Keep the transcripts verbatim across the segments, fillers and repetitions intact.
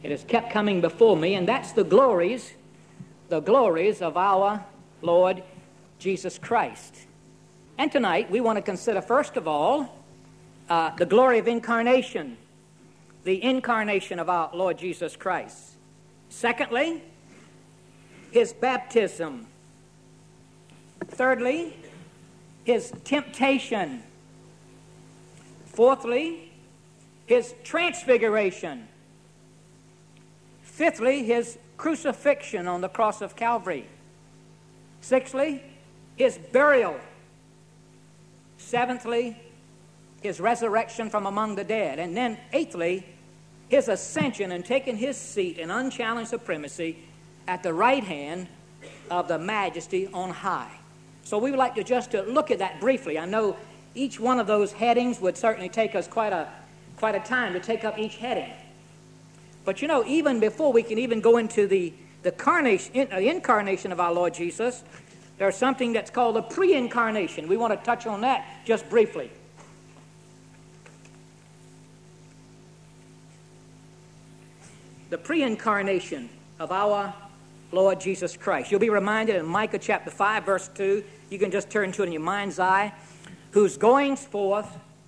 It has kept coming before me, and that's the glories, the glories of our Lord Jesus Christ. And tonight we want to consider, first of all, uh, the glory of incarnation, the incarnation of our Lord Jesus Christ. Secondly, his baptism. Thirdly, his temptation. Fourthly, his transfiguration. Fifthly, his crucifixion on the cross of Calvary. Sixthly, his burial. Seventhly, his resurrection from among the dead. And then eighthly, his ascension and taking his seat in unchallenged supremacy at the right hand of the Majesty on high. So we would like to just to look at that briefly. I know each one of those headings would certainly take us quite a quite a time to take up each heading. But you know, even before we can even go into the the carnation, in, uh, incarnation of our Lord Jesus, there's something that's called the pre-incarnation. We want to touch on that just briefly. The pre-incarnation of our Lord Jesus Christ. You'll be reminded in Micah chapter five, verse two, you can just turn to it in your mind's eye, whose goings forth,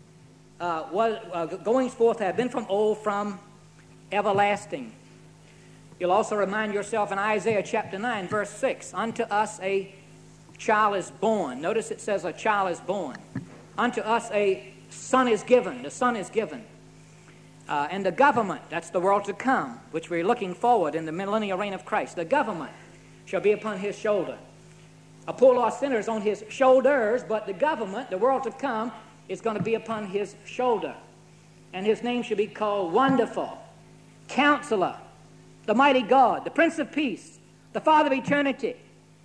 uh, was, uh, goings forth have been from old, from everlasting. You'll also remind yourself in Isaiah chapter nine, verse six, unto us a child is born. Notice it says a child is born. Unto us a son is given. The son is given. Uh, and the government, that's the world to come, which we're looking forward in the millennial reign of Christ. The government shall be upon his shoulder. A poor lost sinner is on his shoulders, but the government, the world to come, is going to be upon his shoulder. And his name should be called Wonderful, Counselor, the Mighty God, the Prince of Peace, the Father of Eternity.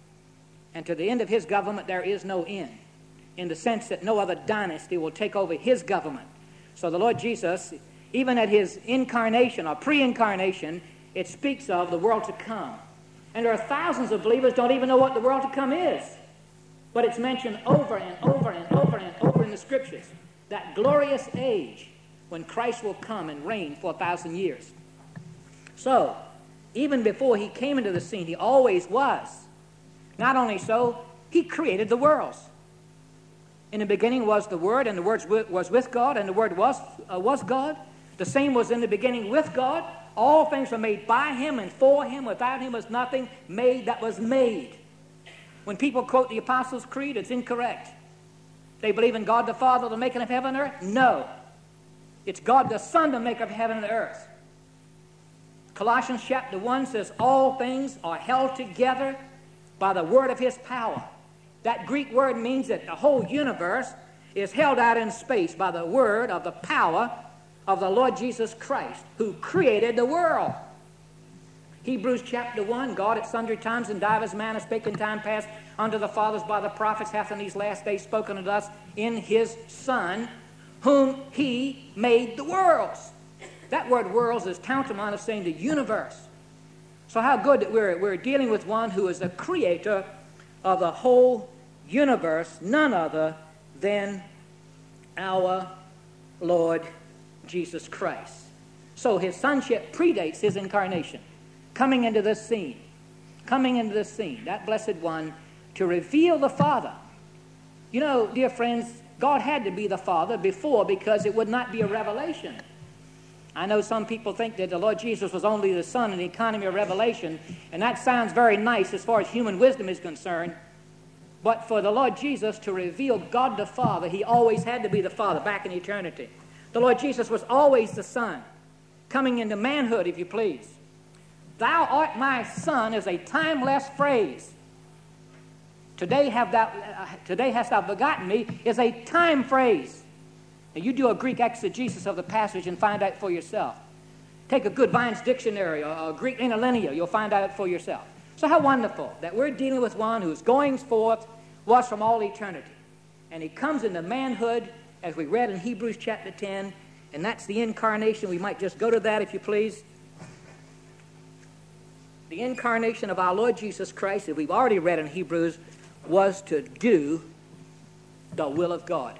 And to the end of his government there is no end, in the sense that no other dynasty will take over his government. So the Lord Jesus, even at his incarnation or pre-incarnation, it speaks of the world to come. And there are thousands of believers don't even know what the world to come is. But it's mentioned over and over and over and over in the Scriptures. That glorious age when Christ will come and reign for a thousand years. So, even before he came into the scene, he always was. Not only so, he created the worlds. In the beginning was the Word, and the Word was with God, and the Word was, uh, was God. The same was in the beginning with God. All things were made by him and for him. Without him was nothing made that was made. When people quote the Apostles' Creed, it's incorrect. They believe in God the Father, the making of heaven and earth? No. It's God the Son, the maker of heaven and earth. Colossians chapter one says, all things are held together by the word of his power. That Greek word means that the whole universe is held out in space by the word of the power of the Lord Jesus Christ, who created the world. Hebrews chapter one, God at sundry times in divers manners spake in time past unto the fathers by the prophets, hath in these last days spoken unto us in his Son, whom he made the worlds. That word worlds is tantamount of saying the universe. So how good that we're, we're dealing with one who is the creator of the whole universe, none other than our Lord Jesus Christ. So his sonship predates his incarnation. Coming into this scene, coming into this scene, that blessed one, to reveal the Father. You know, dear friends, God had to be the Father before because it would not be a revelation. I know some people think that the Lord Jesus was only the Son in the economy of revelation, and that sounds very nice as far as human wisdom is concerned. But for the Lord Jesus to reveal God the Father, he always had to be the Father back in eternity. The Lord Jesus was always the Son, coming into manhood, if you please. Thou art my Son is a timeless phrase. Today, have thou, uh, today hast thou begotten me is a time phrase. Now, you do a Greek exegesis of the passage and find out for yourself. Take a good Vine's Dictionary or a Greek interlinear, you'll find out for yourself. So how wonderful that we're dealing with one whose goings forth was from all eternity. And he comes into manhood, as we read in Hebrews chapter ten, and that's the incarnation. We might just go to that, if you please. The incarnation of our Lord Jesus Christ, that we've already read in Hebrews, was to do the will of God.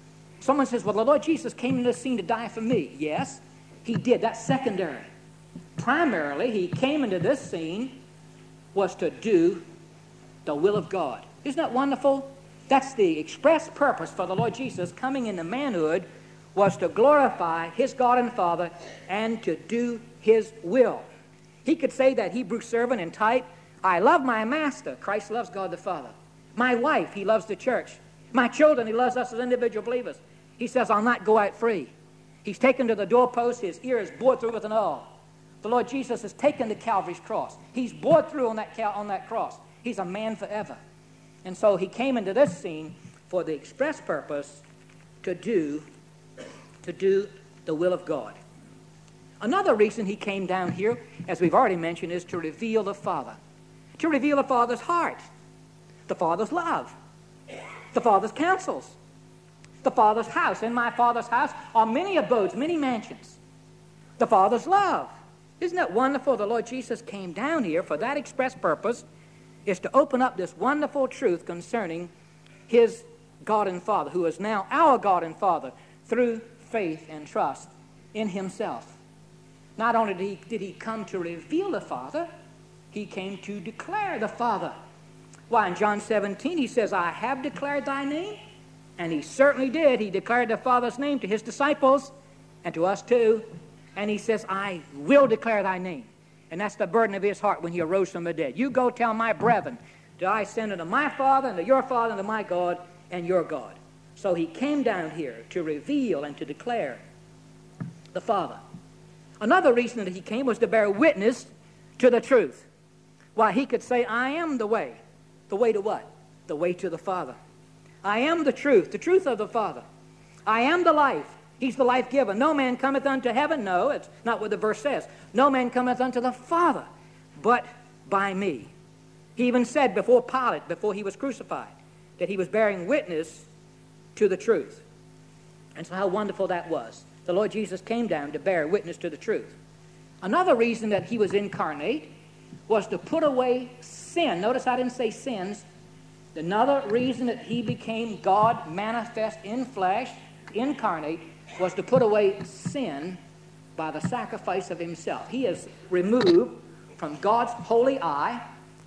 Someone says, well, the Lord Jesus came into the scene to die for me. Yes, he did. That's secondary. primarily, he came into this scene was to do the will of God. Isn't that wonderful? That's the express purpose for the Lord Jesus coming into manhood, was to glorify his God and Father and to do his will. He could say that Hebrew servant in type, I love my master. Christ loves God the Father. My wife, he loves the church. My children, he loves us as individual believers. He says, I'll not go out free. He's taken to the doorpost. His ear is bored through with an awl. The Lord Jesus has taken to Calvary's cross. He's bored through on that, on that cross. He's a man forever. And so he came into this scene for the express purpose to do, to do the will of God. Another reason he came down here, as we've already mentioned, is to reveal the Father. To reveal the Father's heart, the Father's love, the Father's counsels, the Father's house. In my Father's house are many abodes, many mansions. The Father's love. Isn't that wonderful? The Lord Jesus came down here for that express purpose, is to open up this wonderful truth concerning his God and Father, who is now our God and Father, through faith and trust in himself. Not only did he, did he come to reveal the Father, he came to declare the Father. Why, in John seventeen, he says, I have declared thy name. And he certainly did. He declared the Father's name to his disciples and to us too. And he says, I will declare thy name. And that's the burden of his heart when he arose from the dead. You go tell my brethren that I send unto my Father and to your Father and to my God and your God. So he came down here to reveal and to declare the Father. Another reason that he came was to bear witness to the truth. Why, he could say, I am the way. The way to what? The way to the Father. I am the truth, the truth of the Father. I am the life. He's the life giver. No man cometh unto heaven. No, it's not what the verse says. No man cometh unto the Father, but by me. He even said before Pilate, before he was crucified, that he was bearing witness to the truth. And so how wonderful that was. The Lord Jesus came down to bear witness to the truth. Another reason that he was incarnate was to put away sin. Notice I didn't say sins. Another reason that he became God manifest in flesh, incarnate, was to put away sin by the sacrifice of himself. He has removed from God's holy eye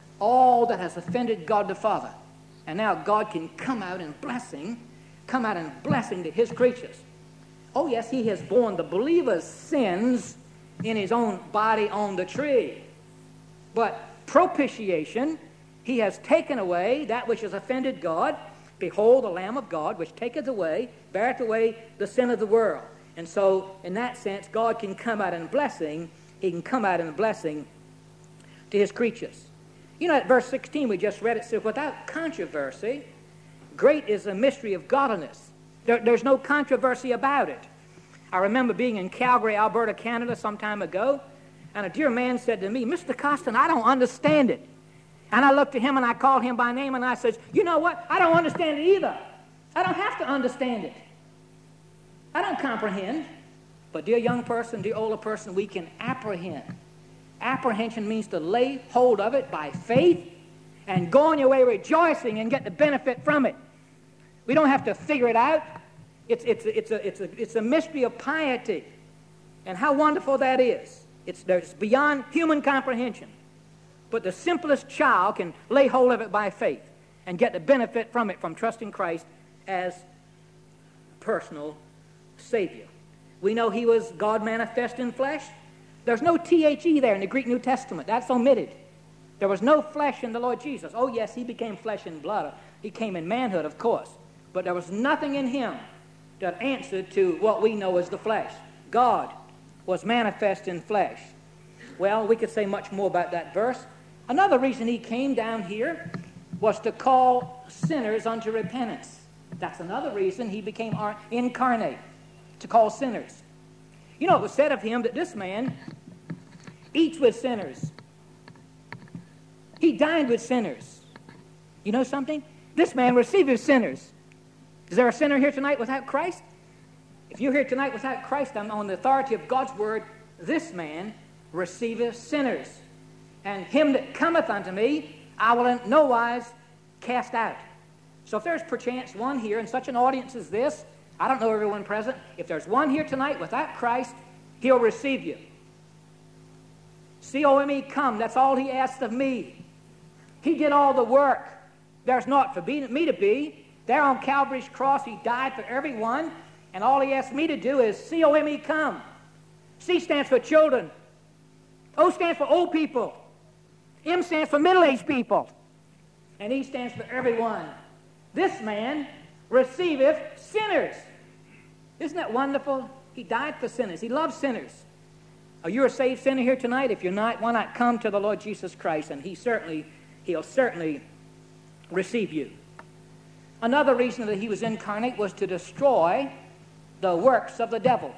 all that has offended God the Father. And now God can come out in blessing, come out in blessing to his creatures. Oh yes, he has borne the believer's sins in his own body on the tree. But propitiation, he has taken away that which has offended God. Behold, the Lamb of God, which taketh away, beareth away the sin of the world. And so, in that sense, God can come out in blessing. He can come out in blessing to his creatures. You know, at verse sixteen, we just read it, says, without controversy, great is the mystery of godliness. There, there's no controversy about it. I remember being in Calgary, Alberta, Canada, some time ago, and a dear man said to me, Mister Costin, I don't understand it. And I looked at him and I called him by name and I said, you know what? I don't understand it either. I don't have to understand it. I don't comprehend. But dear young person, dear older person, we can apprehend. Apprehension means to lay hold of it by faith and go on your way rejoicing and get the benefit from it. We don't have to figure it out. It's, it's, it's, a, it's, a, it's a mystery of piety. And how wonderful that is. It's, it's beyond human comprehension. But the simplest child can lay hold of it by faith and get the benefit from it from trusting Christ as personal Savior. We know he was God manifest in flesh. There's no T H E there in the Greek New Testament. That's omitted. There was no flesh in the Lord Jesus. Oh, yes, he became flesh and blood. He came in manhood, of course. But there was nothing in him that answered to what we know as the flesh. God was manifest in flesh. Well, we could say much more about that verse. Another reason he came down here was to call sinners unto repentance. That's another reason he became incarnate, to call sinners. You know, it was said of him that this man eats with sinners. He dined with sinners. You know something? This man receiveth sinners. Is there a sinner here tonight without Christ? If you're here tonight without Christ, I'm on the authority of God's word, this man receiveth sinners. And him that cometh unto me, I will in no wise cast out. So if there's perchance one here in such an audience as this, I don't know everyone present, if there's one here tonight without Christ, he'll receive you. C O M E, come. That's all he asked of me. He did all the work. There's not for me to be. There on Calvary's cross, he died for everyone, and all he asked me to do is C O M E, come. C stands for children. O stands for old people. M stands for middle-aged people. And E stands for everyone. This man receiveth sinners. Isn't that wonderful? He died for sinners. He loves sinners. Are you a saved sinner here tonight? If you're not, why not come to the Lord Jesus Christ, and he certainly, he'll certainly receive you. Another reason that he was incarnate was to destroy the works of the devil.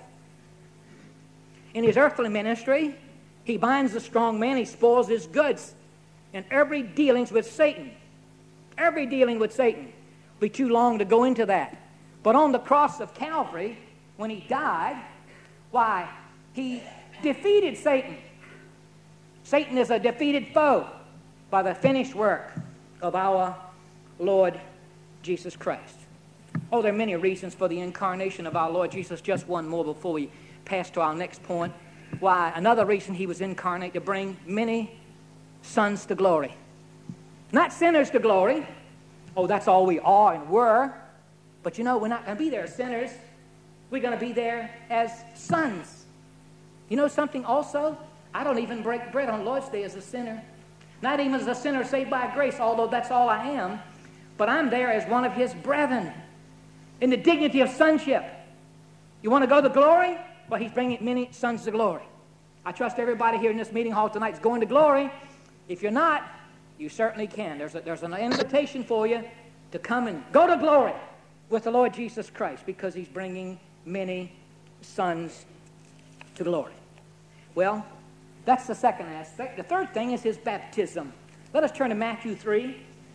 In his earthly ministry, he binds the strong man, he spoils his goods. In every dealings with Satan, every dealing with Satan, it'll be too long to go into that. But on the cross of Calvary, when he died, why, he defeated Satan. Satan is a defeated foe by the finished work of our Lord Jesus Christ. Oh, there are many reasons for the incarnation of our Lord Jesus. Just one more before we pass to our next point. Why, another reason he was incarnate, to bring many sons to glory. Not sinners to glory. Oh, that's all we are and were. But you know, we're not going to be there as sinners. We're going to be there as sons. You know something also? I don't even break bread on Lord's Day as a sinner. Not even as a sinner saved by grace, although that's all I am. But I'm there as one of his brethren in the dignity of sonship. You want to go to glory? Well, he's bringing many sons to glory. I trust everybody here in this meeting hall tonight is going to glory. If you're not, you certainly can. There's, a, there's an invitation for you to come and go to glory with the Lord Jesus Christ, because he's bringing many sons to glory. Well, that's the second aspect. The third thing is his baptism. Let us turn to Matthew three.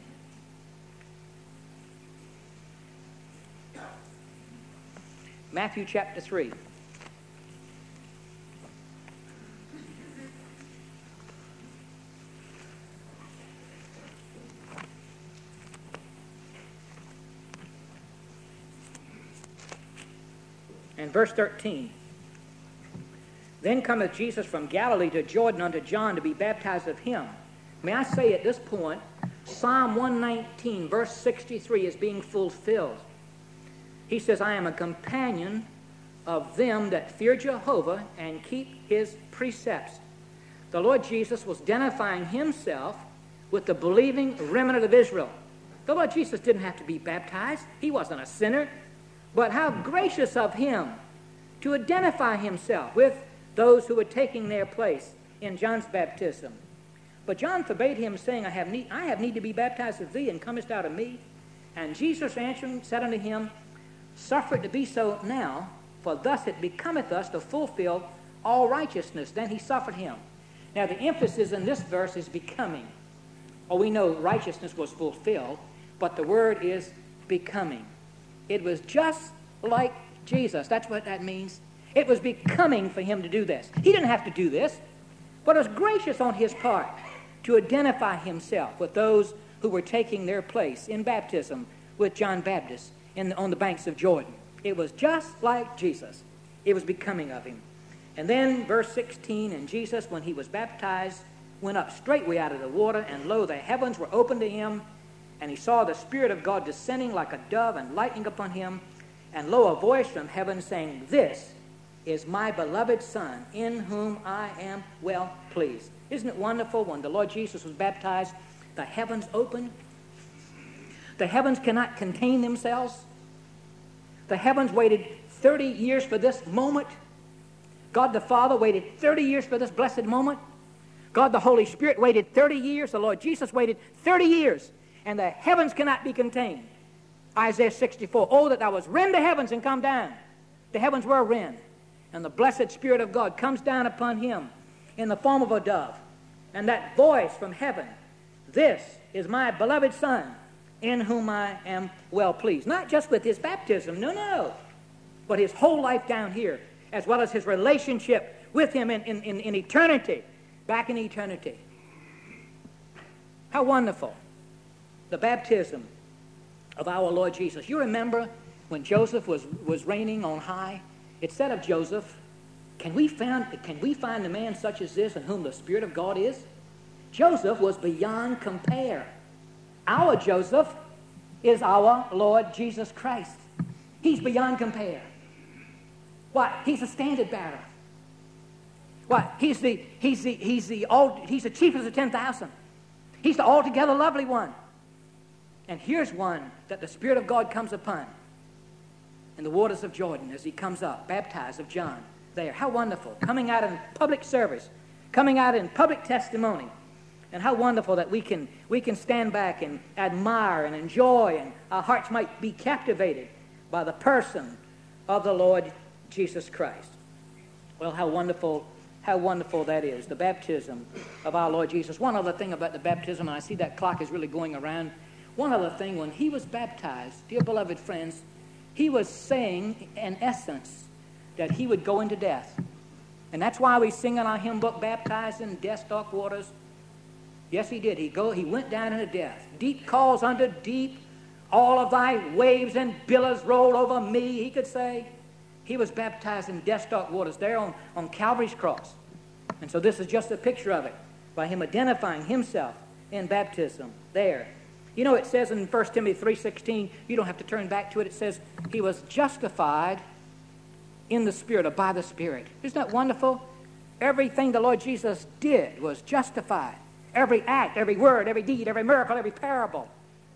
Matthew chapter three. And verse thirteen. Then cometh Jesus from Galilee to Jordan unto John to be baptized of him. May I say at this point, Psalm one nineteen, verse sixty-three is being fulfilled. He says, I am a companion of them that fear Jehovah and keep his precepts. The Lord Jesus was identifying himself with the believing remnant of Israel. The Lord Jesus didn't have to be baptized. He wasn't a sinner. But how gracious of him to identify himself with those who were taking their place in John's baptism. But John forbade him, saying, I have need, I have need to be baptized of thee, and comest thou to me? And Jesus answering said unto him, Suffer it to be so now, for thus it becometh us to fulfill all righteousness. Then he suffered him. Now the emphasis in this verse is becoming. Oh, we know righteousness was fulfilled, but the word is becoming. It was just like Jesus. That's what that means. It was becoming for him to do this. He didn't have to do this, but it was gracious on his part to identify himself with those who were taking their place in baptism with John Baptist in the, on the banks of Jordan. It was just like Jesus. It was becoming of him. And then verse sixteen, and Jesus, when he was baptized, went up straightway out of the water, and lo, the heavens were opened to him, and he saw the Spirit of God descending like a dove and lighting upon him, and lo, a voice from heaven saying, This is my beloved Son, in whom I am well pleased. Isn't it wonderful when the Lord Jesus was baptized, the heavens opened? The heavens cannot contain themselves. The heavens waited thirty years for this moment. God the Father waited thirty years for this blessed moment. God the Holy Spirit waited thirty years. The Lord Jesus waited thirty years. And the heavens cannot be contained. Isaiah sixty-four, oh, that thou wouldst rend the heavens and come down. The heavens were rent. And the blessed Spirit of God comes down upon him in the form of a dove. And that voice from heaven, This is my beloved Son, in whom I am well pleased. Not just with his baptism, no, no, but his whole life down here, as well as his relationship with him in, in, in, in eternity, back in eternity. How wonderful, the baptism of our Lord Jesus. You remember when Joseph was, was reigning on high? It said of Joseph, Can we find, can we find a man such as this in whom the Spirit of God is? Joseph was beyond compare. Our Joseph is our Lord Jesus Christ. He's beyond compare. What? He's a standard bearer. What? He's the he's the he's the all he's the chief of the ten thousand. He's the altogether lovely one. And here's one that the Spirit of God comes upon in the waters of Jordan as he comes up, baptized of John. There, how wonderful! Coming out in public service, coming out in public testimony, and how wonderful that we can we can stand back and admire and enjoy, and our hearts might be captivated by the person of the Lord Jesus Christ. Well, how wonderful, how wonderful that is, the baptism of our Lord Jesus. One other thing about the baptism, and I see that clock is really going around. One other thing, when he was baptized, dear beloved friends, he was saying, in essence, that he would go into death. And that's why we sing in our hymn book, baptized in death's dark waters. Yes, he did. He go. He went down into death. Deep calls unto deep. All of thy waves and billows roll over me, he could say. He was baptized in death's dark waters there on, on Calvary's cross. And so this is just a picture of it, by him identifying himself in baptism there. You know, it says in First Timothy three sixteen, you don't have to turn back to it, it says he was justified in the Spirit, or by the Spirit. Isn't that wonderful? Everything the Lord Jesus did was justified. Every act, every word, every deed, every miracle, every parable.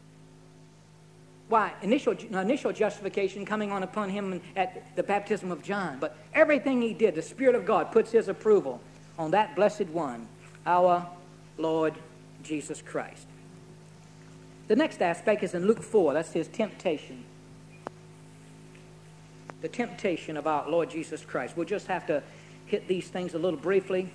Why? Initial, initial justification coming on upon him at the baptism of John. But everything he did, the Spirit of God puts his approval on that blessed one, our Lord Jesus Christ. The next aspect is in Luke four. That's his temptation. The temptation of our Lord Jesus Christ. We'll just have to hit these things a little briefly.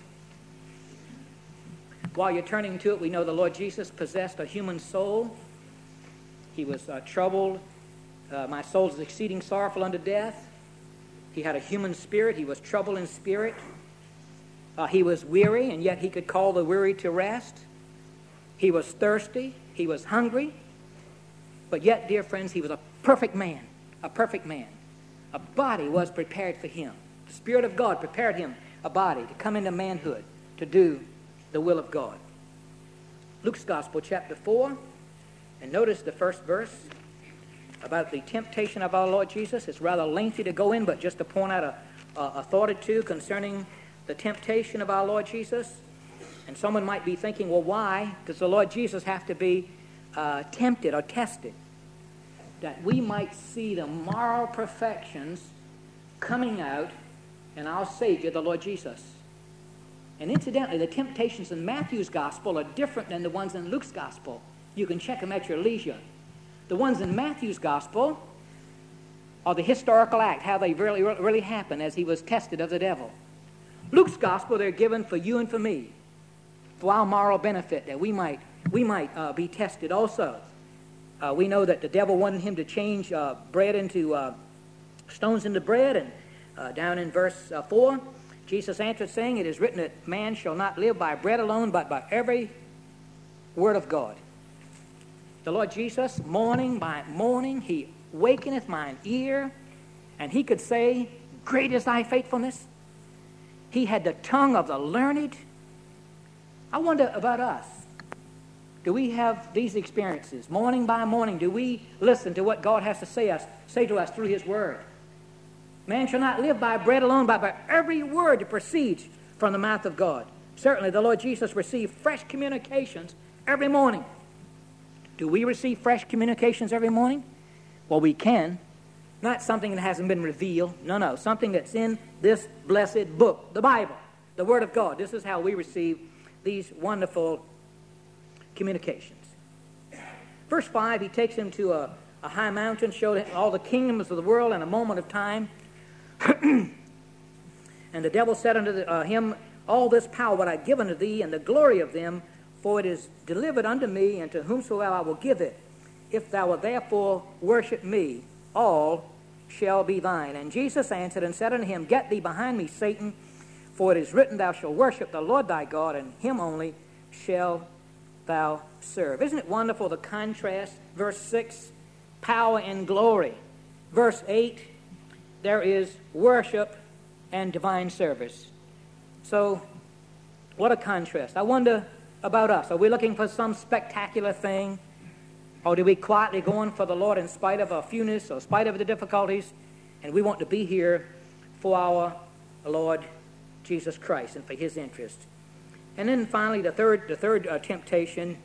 While you're turning to it, we know the Lord Jesus possessed a human soul. He was uh, troubled. Uh, my soul is exceeding sorrowful unto death. He had a human spirit. He was troubled in spirit. Uh, he was weary, and yet he could call the weary to rest. He was thirsty. He was hungry. But yet, dear friends, he was a perfect man. A perfect man. A body was prepared for him. The Spirit of God prepared him, a body, to come into manhood, to do the will of God. Luke's Gospel, chapter four. And notice the first verse about the temptation of our Lord Jesus. It's rather lengthy to go in, but just to point out a, a, a thought or two concerning the temptation of our Lord Jesus. And someone might be thinking, well, why does the Lord Jesus have to be uh, tempted or tested? That we might see the moral perfections coming out in our Savior, the Lord Jesus. And incidentally, the temptations in Matthew's Gospel are different than the ones in Luke's Gospel. You can check them at your leisure. The ones in Matthew's Gospel are the historical act, how they really, really happened as he was tested of the devil. Luke's Gospel, they're given for you and for me, for our moral benefit, that we might, we might uh, be tested also. Uh, we know that the devil wanted him to change uh, bread into uh, stones into bread, and uh, down in verse uh, four, Jesus answered, saying, it is written that man shall not live by bread alone, but by every word of God. The Lord Jesus, morning by morning, he wakeneth mine ear, and he could say, great is thy faithfulness. He had the tongue of the learned. I wonder about us. Do we have these experiences? Morning by morning, do we listen to what God has to say us, say to us through his word? Man shall not live by bread alone, but by every word that proceeds from the mouth of God. Certainly, the Lord Jesus received fresh communications every morning. Do we receive fresh communications every morning? Well, we can. Not something that hasn't been revealed. No, no. Something that's in this blessed book, the Bible, the Word of God. This is how we receive these wonderful communications. Verse five, he takes him to a, a high mountain, showed him all the kingdoms of the world in a moment of time. And the devil said unto the, uh, him, all this power would I give unto thee, and the glory of them, for it is delivered unto me, and to whomsoever I will give it. If thou wilt therefore worship me, all shall be thine. And Jesus answered and said unto him, get thee behind me, Satan, for it is written, thou shalt worship the Lord thy God, and him only shall thou serve. Isn't it wonderful, the contrast? Verse six, power and glory. Verse eight, there is worship and divine service. So, what a contrast. I wonder about us. Are we looking for some spectacular thing? Or do we quietly go on for the Lord in spite of our fewness or in spite of the difficulties? And we want to be here for our Lord Jesus Christ and for his interest. And then finally, the third, the third uh, temptation,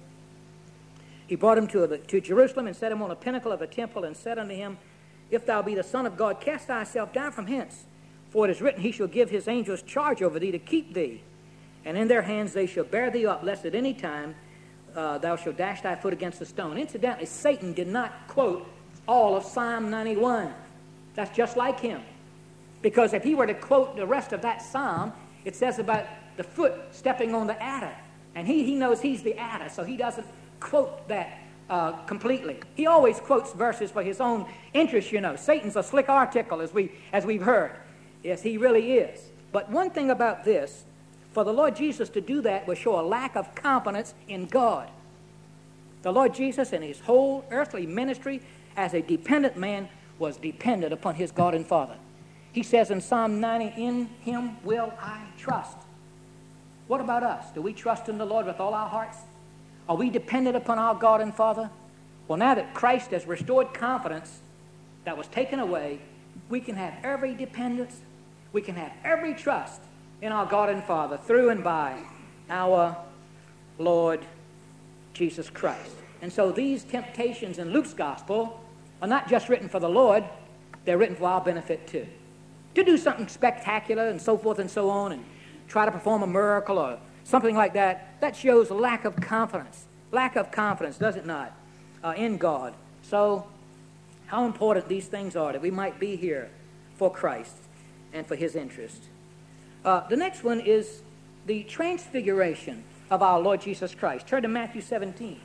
he brought him to, the, to Jerusalem and set him on a pinnacle of the temple and said unto him, If thou be the Son of God, cast thyself down from hence. For it is written, He shall give his angels charge over thee to keep thee. And in their hands they shall bear thee up, lest at any time uh, thou shalt dash thy foot against a stone. Incidentally, Satan did not quote all of Psalm ninety-one. That's just like him. Because if he were to quote the rest of that psalm, it says about the foot stepping on the adder. And he, he knows he's the adder, so he doesn't quote that uh, completely. He always quotes verses for his own interest, you know. Satan's a slick article, as, we, as we've heard. Yes, he really is. But one thing about this, for the Lord Jesus to do that would show a lack of confidence in God. The Lord Jesus in his whole earthly ministry as a dependent man was dependent upon his God and Father. He says in Psalm ninety, In him will I trust. What about us? Do we trust in the Lord with all our hearts? Are we dependent upon our God and Father? Well, now that Christ has restored confidence that was taken away, we can have every dependence, we can have every trust in our God and Father through and by our Lord Jesus Christ. And so these temptations in Luke's gospel are not just written for the Lord, they're written for our benefit too. To do something spectacular and so forth and so on and try to perform a miracle or something like that, that shows a lack of confidence. Lack of confidence, does it not, uh, in God. So how important these things are that we might be here for Christ and for his interest. Uh, the next one is the transfiguration of our Lord Jesus Christ. Turn to Matthew seventeen.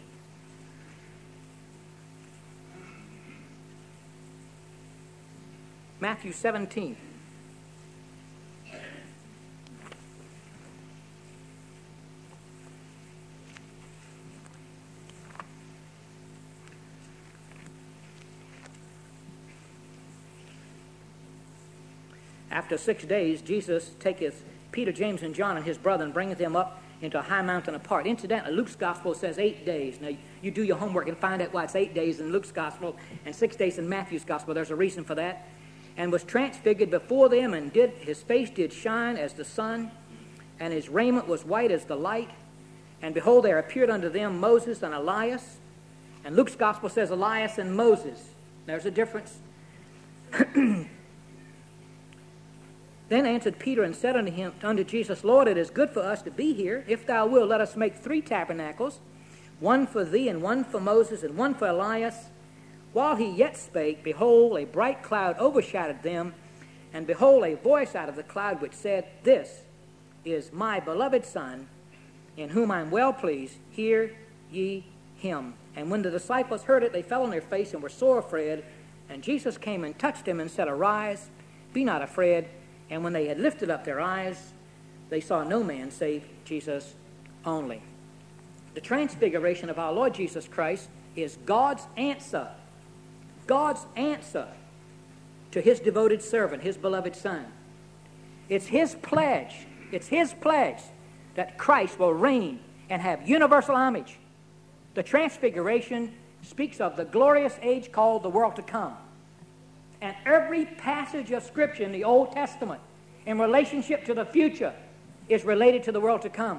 Matthew seventeen. After six days, Jesus taketh Peter, James, and John and his brother and bringeth them up into a high mountain apart. Incidentally, Luke's gospel says eight days. Now, you do your homework and find out why it's eight days in Luke's gospel and six days in Matthew's gospel. There's a reason for that. And was transfigured before them, and did his face did shine as the sun, and his raiment was white as the light. And behold, there appeared unto them Moses and Elias. And Luke's gospel says Elias and Moses. There's a difference. Then answered Peter and said unto him, unto Jesus, Lord, it is good for us to be here. If thou wilt, let us make three tabernacles, one for thee, and one for Moses, and one for Elias. While he yet spake, behold, a bright cloud overshadowed them, and behold, a voice out of the cloud which said, This is my beloved Son, in whom I am well pleased. Hear ye him. And when the disciples heard it, they fell on their face and were sore afraid. And Jesus came and touched them and said, Arise, be not afraid. And when they had lifted up their eyes, they saw no man save Jesus only. The transfiguration of our Lord Jesus Christ is God's answer, God's answer to his devoted servant, his beloved Son. It's his pledge, it's his pledge that Christ will reign and have universal homage. The transfiguration speaks of the glorious age called the world to come. And every passage of Scripture in the Old Testament in relationship to the future is related to the world to come.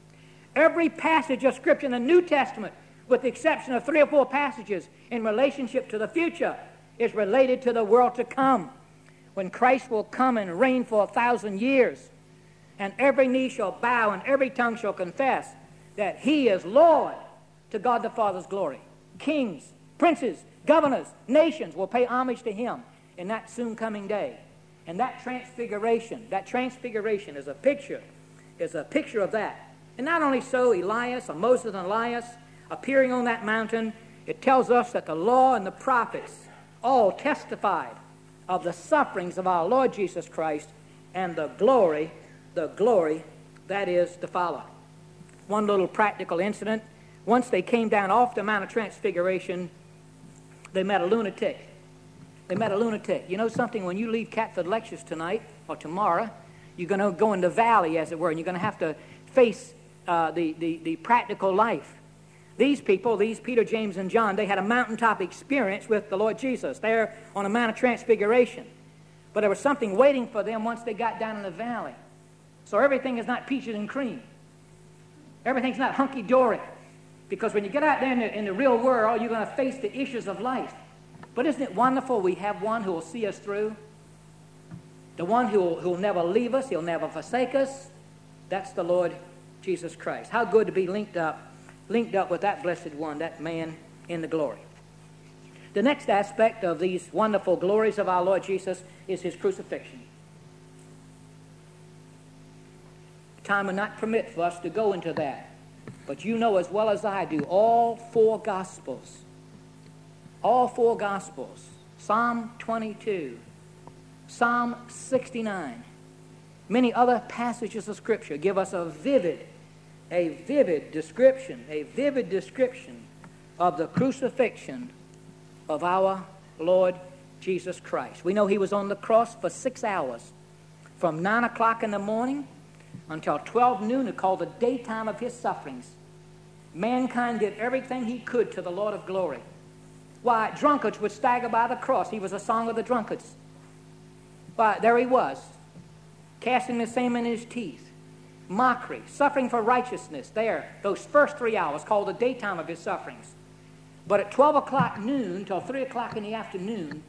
Every passage of Scripture in the New Testament, with the exception of three or four passages in relationship to the future, is related to the world to come, when Christ will come and reign for a thousand years, and every knee shall bow and every tongue shall confess that he is Lord, to God the Father's glory. Kings, princes, governors, nations will pay homage to him in that soon coming day. And that transfiguration, that transfiguration is a picture, is a picture of that. And not only so, Elias, or Moses and Elias, appearing on that mountain, it tells us that the law and the prophets all testified of the sufferings of our Lord Jesus Christ and the glory, the glory that is to follow. One little practical incident. Once they came down off the Mount of Transfiguration, they met a lunatic They met a lunatic. You know something? When you leave Catford Lectures tonight or tomorrow, you're going to go in the valley, as it were, and you're going to have to face uh, the, the, the practical life. These people, these Peter, James, and John, they had a mountaintop experience with the Lord Jesus. They're on a Mount of Transfiguration. But there was something waiting for them once they got down in the valley. So everything is not peaches and cream. Everything's not hunky-dory. Because when you get out there in the, in the real world, you're going to face the issues of life. But isn't it wonderful we have one who will see us through? The one who will, who will never leave us, he'll never forsake us. That's the Lord Jesus Christ. How good to be linked up, linked up with that blessed one, that man in the glory. The next aspect of these wonderful glories of our Lord Jesus is his crucifixion. Time will not permit for us to go into that. But you know as well as I do, all four Gospels, all four Gospels, Psalm twenty-two, Psalm sixty-nine, many other passages of Scripture give us a vivid, a vivid description, a vivid description of the crucifixion of our Lord Jesus Christ. We know he was on the cross for six hours, from nine o'clock in the morning until twelve noon, called the daytime of his sufferings. Mankind did everything he could to the Lord of glory. Why, drunkards would stagger by the cross. He was a song of the drunkards. Why, there he was, casting the same in his teeth. Mockery, suffering for righteousness, there, those first three hours, called the daytime of his sufferings. But at twelve o'clock noon till three o'clock in the afternoon,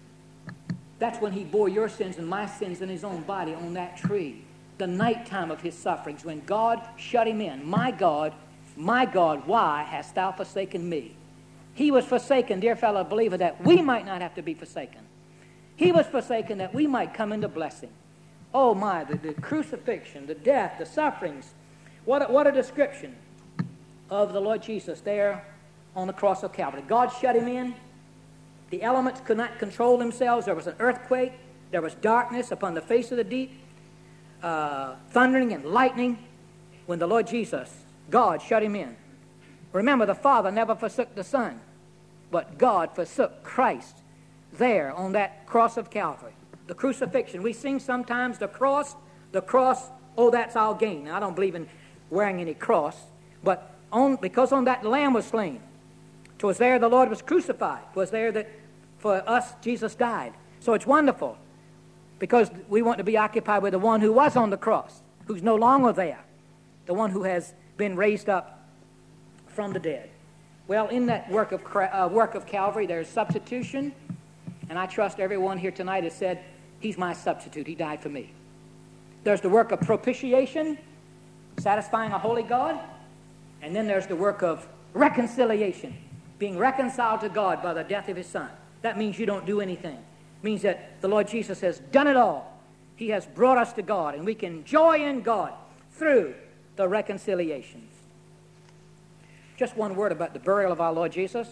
that's when he bore your sins and my sins in his own body on that tree. The nighttime of his sufferings, when God shut him in. My God, my God, why hast thou forsaken me? He was forsaken, dear fellow believer, that we might not have to be forsaken. He was forsaken that we might come into blessing. Oh my, the, the crucifixion, the death, the sufferings. What a, what a description of the Lord Jesus there on the cross of Calvary. God shut him in. The elements could not control themselves. There was an earthquake. There was darkness upon the face of the deep. Uh, thundering and lightning when the Lord Jesus, God, shut him in. Remember, the Father never forsook the Son, but God forsook Christ there on that cross of Calvary. The crucifixion. We sing sometimes the cross, the cross, oh, that's our gain. Now, I don't believe in wearing any cross, but on, because on that Lamb was slain, 'twas there the Lord was crucified. 'Twas there that for us Jesus died. So it's wonderful, because we want to be occupied with the one who was on the cross, who's no longer there, the one who has been raised up from the dead. Well, in that work of uh, work of Calvary, there's substitution, and I trust everyone here tonight has said, he's my substitute, he died for me. There's the work of propitiation, satisfying a holy God, and then there's the work of reconciliation, being reconciled to God by the death of his Son. That means you don't do anything. Means that the Lord Jesus has done it all. He has brought us to God, and we can joy in God through the reconciliations. Just one word about the burial of our Lord Jesus.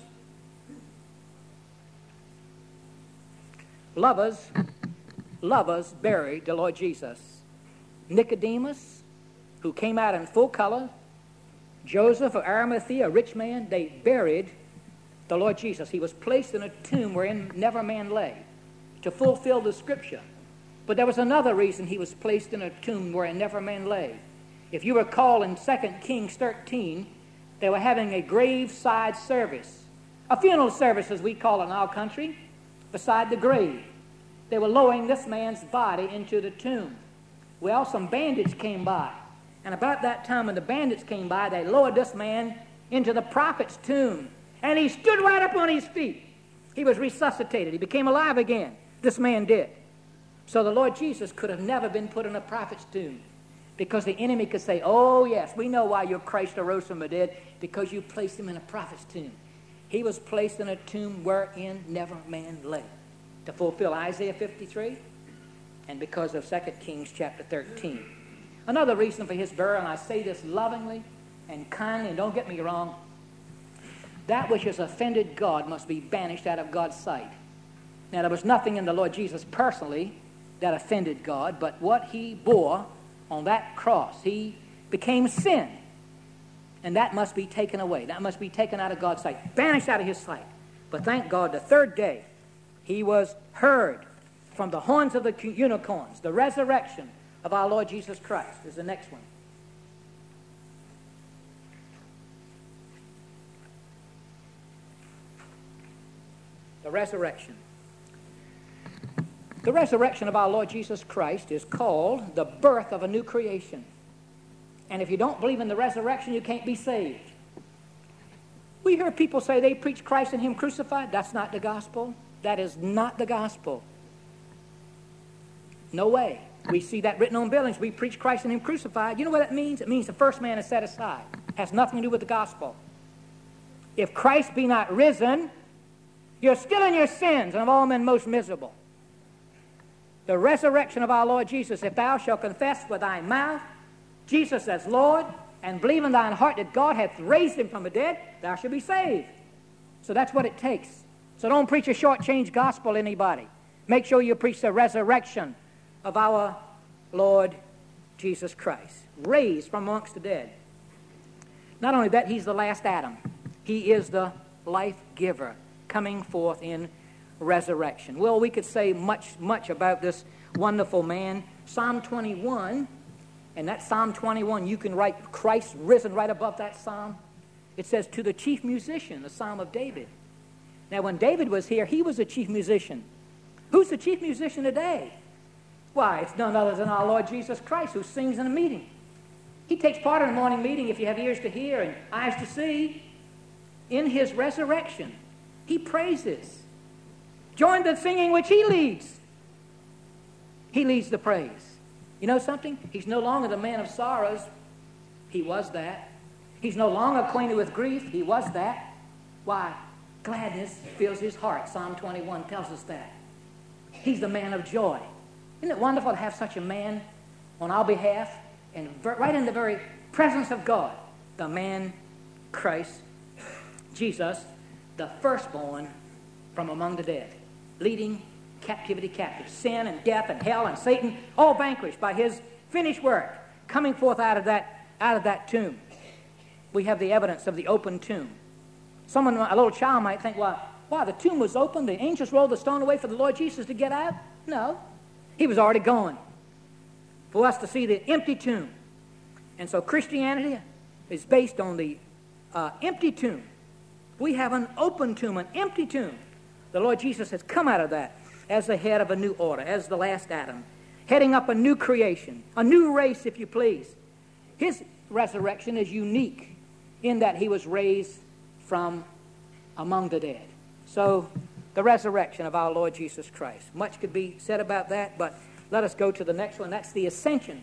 Lovers, lovers buried the Lord Jesus. Nicodemus, who came out in full color, Joseph of Arimathea, a rich man, they buried the Lord Jesus. He was placed in a tomb wherein never man lay, to fulfill the scripture. But there was another reason he was placed in a tomb where never man lay. If you recall in Second Kings thirteen, they were having a graveside service, a funeral service as we call it in our country, beside the grave. They were lowering this man's body into the tomb. Well, some bandits came by, and about that time when the bandits came by, they lowered this man into the prophet's tomb, and he stood right up on his feet. He was resuscitated. He became alive again. This man did. So the Lord Jesus could have never been put in a prophet's tomb, because the enemy could say, oh yes, we know why your Christ arose from the dead, because you placed him in a prophet's tomb. He was placed in a tomb wherein never man lay, to fulfill Isaiah fifty-three, and because of Second Kings chapter thirteen. Another reason for his burial, and I say this lovingly and kindly, and don't get me wrong, that which has offended God must be banished out of God's sight. Now, there was nothing in the Lord Jesus personally that offended God, but what he bore on that cross, he became sin. And that must be taken away. That must be taken out of God's sight, banished out of his sight. But thank God, the third day, He was heard from the horns of the unicorns. The resurrection of our Lord Jesus Christ is the next one. The resurrection. The resurrection of our Lord Jesus Christ is called the birth of a new creation. And if you don't believe in the resurrection, you can't be saved. We hear people say they preach Christ and Him crucified. That's not the gospel. That is not the gospel. No way. We see that written on buildings. We preach Christ and Him crucified. You know what that means? It means the first man is set aside. It has nothing to do with the gospel. If Christ be not risen, you're still in your sins, and of all men most miserable. The resurrection of our Lord Jesus, if thou shalt confess with thy mouth Jesus as Lord, and believe in thine heart that God hath raised Him from the dead, thou shalt be saved. So that's what it takes. So don't preach a short-change gospel to anybody. Make sure you preach the resurrection of our Lord Jesus Christ, raised from amongst the dead. Not only that, He's the last Adam. He is the life giver, coming forth in resurrection. Well, we could say much, much about this wonderful man. Psalm twenty-one, and that Psalm twenty-one, you can write Christ risen right above that psalm. It says, to the chief musician, the Psalm of David. Now, when David was here, he was the chief musician. Who's the chief musician today? Why, it's none other than our Lord Jesus Christ, who sings in a meeting. He takes part in a morning meeting, if you have ears to hear and eyes to see. In His resurrection, He praises. Join the singing which He leads. He leads the praise. You know something? He's no longer the man of sorrows. He was that. He's no longer acquainted with grief. He was that. Why? Gladness fills His heart. Psalm twenty-one tells us that. He's the man of joy. Isn't it wonderful to have such a man on our behalf and right in the very presence of God? The man, Christ Jesus, the firstborn from among the dead, leading captivity captive. Sin and death and hell and Satan, all vanquished by His finished work, coming forth out of that, out of that tomb. We have the evidence of the open tomb. Someone, a little child might think, well, why, the tomb was open, the angels rolled the stone away for the Lord Jesus to get out? No. He was already gone. For us to see the empty tomb. And so Christianity is based on the uh, empty tomb. We have an open tomb, an empty tomb. The Lord Jesus has come out of that as the head of a new order, as the last Adam, heading up a new creation, a new race, if you please. His resurrection is unique in that He was raised from among the dead. So, the resurrection of our Lord Jesus Christ. Much could be said about that, but let us go to the next one. That's the ascension.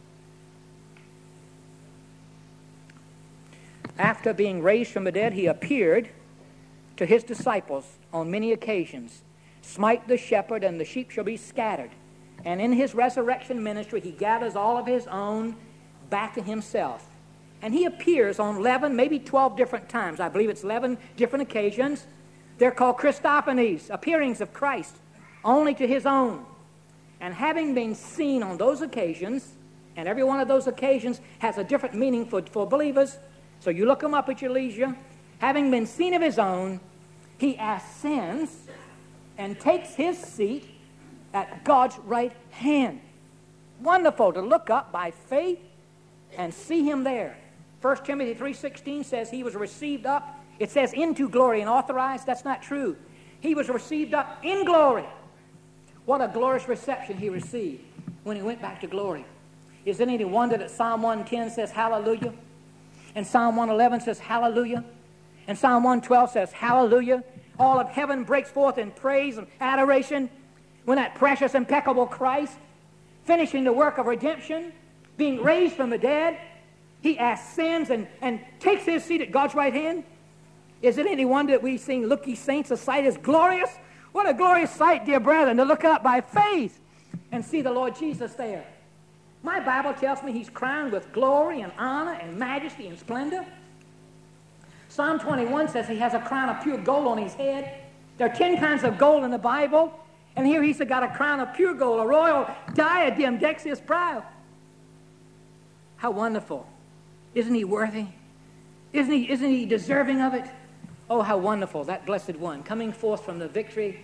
After being raised from the dead, He appeared to His disciples on many occasions. Smite the shepherd, and the sheep shall be scattered. And in His resurrection ministry, He gathers all of His own back to Himself. And He appears on eleven, maybe twelve different times. I believe it's eleven different occasions. They're called Christophanies, appearings of Christ, only to His own. And having been seen on those occasions, and every one of those occasions has a different meaning for, for believers, so you look them up at your leisure. Having been seen of His own, He ascends and takes His seat at God's right hand. Wonderful to look up by faith and see Him there. First Timothy three sixteen says He was received up. It says into glory and authorized. That's not true. He was received up in glory. What a glorious reception He received when He went back to glory. Is it any wonder that Psalm one ten says hallelujah? And Psalm one eleven says hallelujah? And Psalm one twelve says hallelujah? All of heaven breaks forth in praise and adoration when that precious, impeccable Christ, finishing the work of redemption, being raised from the dead, He ascends and, and takes His seat at God's right hand. Is it any wonder that we sing, look ye saints, the sight is glorious? What a glorious sight, dear brethren, to look up by faith and see the Lord Jesus there. My Bible tells me He's crowned with glory and honor and majesty and splendor. Psalm twenty-one says He has a crown of pure gold on His head. There are ten kinds of gold in the Bible, and here He's got a crown of pure gold, a royal diadem decks His brow. How wonderful. Isn't He worthy? Isn't he, isn't he deserving of it? Oh, how wonderful, that blessed one, coming forth from the victory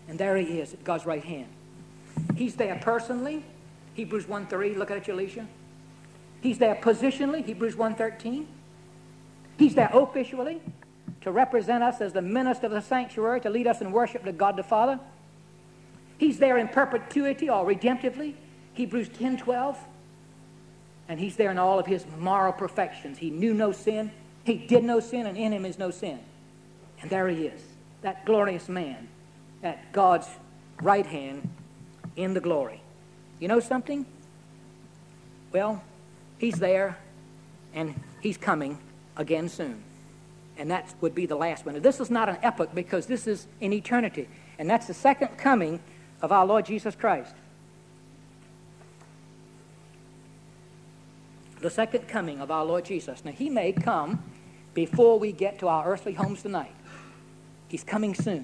And there he is at God's right hand. He's there personally, Hebrews one three, look at it, Alicia. He's there positionally, Hebrews one thirteen. He's there officially to represent us as the minister of the sanctuary, to lead us in worship to God the Father. He's there in perpetuity or redemptively, Hebrews ten twelve. And he's there in all of his moral perfections. He knew no sin, he did no sin, and in him is no sin. And there he is, that glorious man at God's right hand in the glory. You know something? Well, he's there, and he's coming again soon. And that would be the last one. This is not an epoch, because this is in eternity. And that's the second coming of our Lord Jesus Christ. The second coming of our Lord Jesus. Now, he may come before we get to our earthly homes tonight. He's coming soon.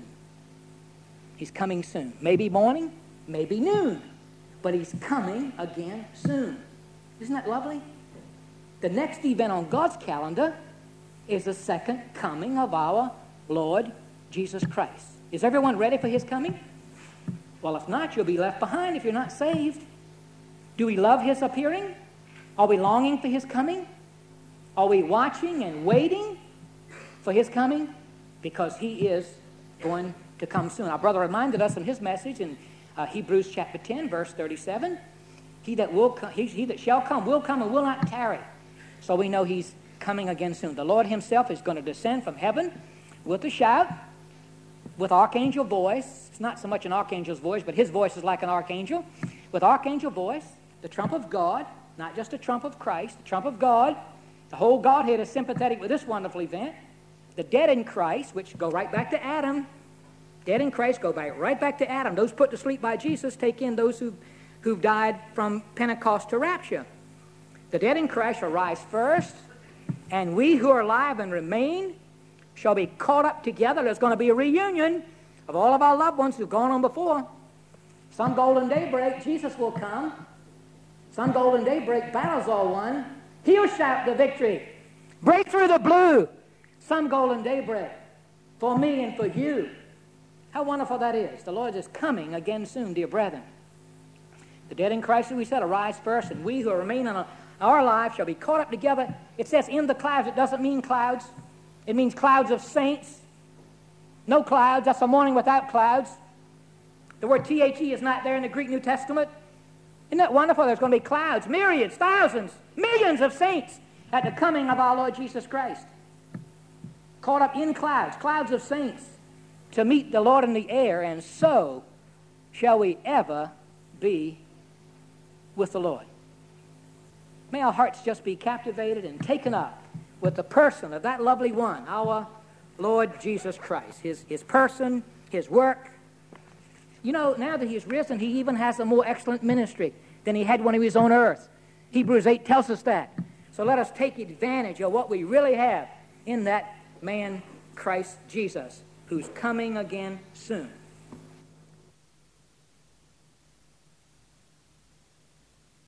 He's coming soon. Maybe morning, maybe noon. But he's coming again soon. Isn't that lovely? The next event on God's calendar is the second coming of our Lord Jesus Christ. Is everyone ready for his coming? Well, if not, you'll be left behind if you're not saved. Do we love his appearing? Are we longing for his coming? Are we watching and waiting for his coming? Because he is going to come soon. Our brother reminded us in his message in uh, Hebrews chapter ten, verse thirty-seven, he that will come, he, he that shall come will come and will not tarry. So we know he's coming again soon. The Lord himself is going to descend from heaven with a shout, with archangel voice. It's not so much an archangel's voice, but his voice is like an archangel. With archangel voice, the trump of God, not just the trump of Christ, the trump of God. The whole Godhead is sympathetic with this wonderful event. The dead in Christ, which go right back to Adam. Dead in Christ go back right back to Adam. Those put to sleep by Jesus take in those who, who've died from Pentecost to rapture. The dead in Christ shall rise first, and we who are alive and remain shall be caught up together. There's going to be a reunion of all of our loved ones who've gone on before. Some golden daybreak, Jesus will come. Some golden daybreak, battle's all won. He'll shout the victory. Break through the blue. Some golden daybreak for me and for you. How wonderful that is. The Lord is coming again soon, dear brethren. The dead in Christ, as we said, arise first, and we who remain in our lives shall be caught up together. It says in the clouds. It doesn't mean clouds. It means clouds of saints. No clouds. That's a morning without clouds. The word T H E is not there in the Greek New Testament. Isn't that wonderful? There's going to be clouds, myriads, thousands, millions of saints at the coming of our Lord Jesus Christ. Caught up in clouds, clouds of saints, to meet the Lord in the air, and so shall we ever be with the Lord. May our hearts just be captivated and taken up with the person of that lovely one, our Lord Jesus Christ. His, his person, his work. You know, now that he's risen, he even has a more excellent ministry than he had when he was on earth. Hebrews eight tells us that. So let us take advantage of what we really have in that man, Christ Jesus, who's coming again soon.